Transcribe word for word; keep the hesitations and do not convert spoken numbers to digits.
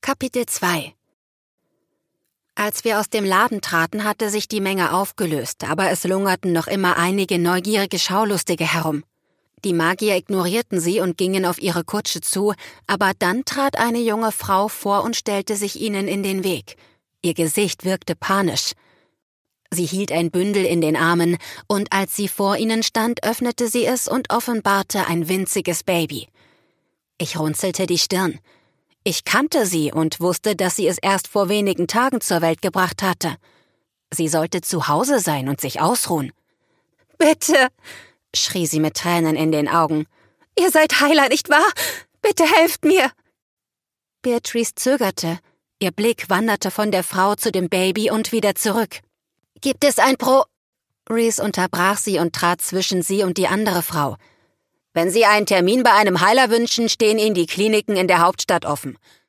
Kapitel zwei. Als wir aus dem Laden traten, hatte sich die Menge aufgelöst, aber es lungerten noch immer einige neugierige Schaulustige herum. Die Magier ignorierten sie und gingen auf ihre Kutsche zu, aber dann trat eine junge Frau vor und stellte sich ihnen in den Weg. Ihr Gesicht wirkte panisch. Sie hielt ein Bündel in den Armen, und als sie vor ihnen stand, öffnete sie es und offenbarte ein winziges Baby. Ich runzelte die Stirn. Ich kannte sie und wusste, dass sie es erst vor wenigen Tagen zur Welt gebracht hatte. Sie sollte zu Hause sein und sich ausruhen. »Bitte«, schrie sie mit Tränen in den Augen. »Ihr seid Heiler, nicht wahr? Bitte helft mir!« Beatrice zögerte. Ihr Blick wanderte von der Frau zu dem Baby und wieder zurück. »Gibt es ein Pro...« Reese unterbrach sie und trat zwischen sie und die andere Frau. »Wenn Sie einen Termin bei einem Heiler wünschen, stehen Ihnen die Kliniken in der Hauptstadt offen.